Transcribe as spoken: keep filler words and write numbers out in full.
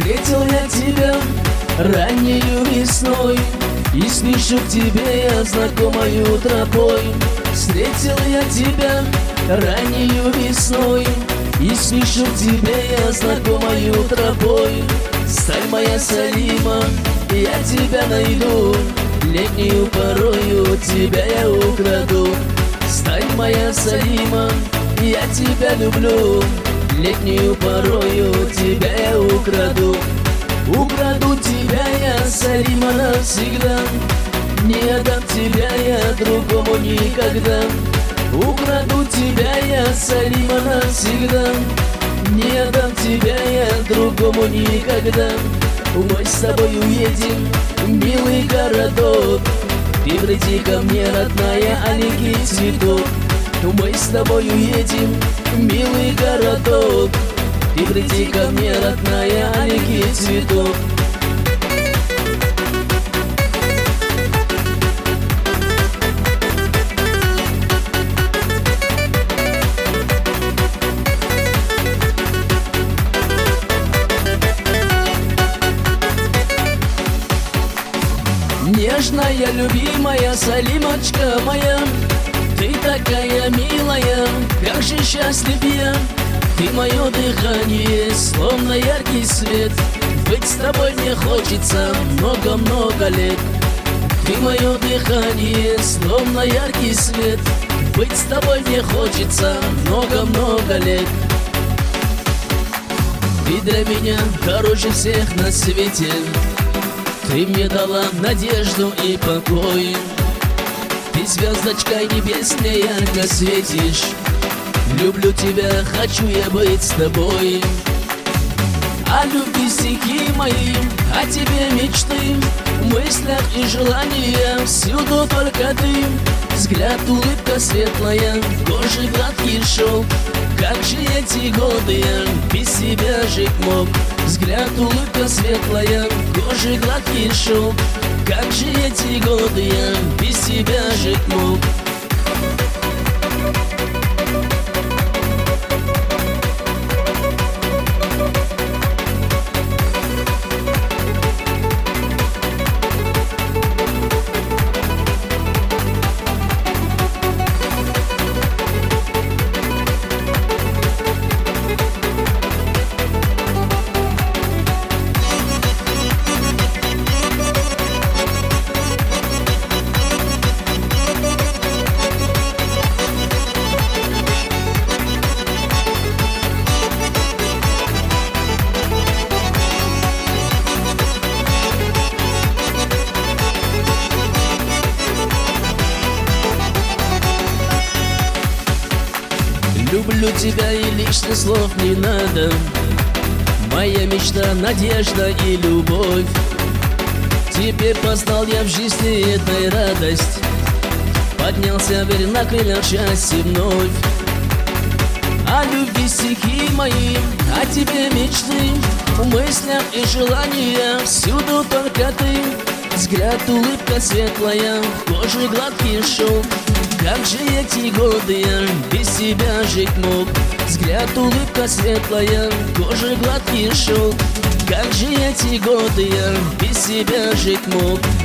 Встретил я тебя раннею весной, и спешу к тебе я знакомою тропой. Встретил я тебя раннею весной, и спешу к тебе я знакомою тропой. Стань моя Салима, я тебя найду, летнюю порою тебя я украду. Стань моя Салима, я тебя люблю, летнюю порою тебя я украду. Украду тебя я, Салима, навсегда, не отдам тебя я другому никогда. Украду тебя я, Салима, навсегда, не отдам тебя я другому никогда. Мы с тобой уедем в милый городок, ты приди ко мне, родная, аллеги цветов. Мы с тобой уедем в милый городок, ты приди ко мне, родная, аллеги цветов. Нежная, любимая Салимочка моя, ты такая милая, как же счастлив я. Ты мое дыхание, словно яркий свет, быть с тобой мне хочется много-много лет. Ты мое дыхание, словно яркий свет, быть с тобой мне хочется много-много лет. Ты для меня дороже всех на свете, ты мне дала надежду и покой. Ты звездочкой небесной ярко светишь, люблю тебя, хочу я быть с тобой. О любви стихи мои, о тебе мечты, в мыслях и желаниях всюду только ты. Взгляд, улыбка светлая, кожи гладкий шелк, как же эти годы я без тебя жить мог. Взгляд, улыбка светлая, кожи гладкий шелк, как же эти годы я без тебя жить мог. Люблю тебя и лишних слов не надо, моя мечта, надежда и любовь. Теперь познал я в жизни этой радость, поднялся вверх на крыльях счастья вновь. О любви стихи мои, о тебе мечты, в мыслях и желаниях всюду только ты. Взгляд, улыбка светлая, кожи гладкий шелк, как же эти годы я без тебя жить мог. Взгляд, улыбка светлая, кожи гладкий шелк, как же эти годы я без тебя жить мог.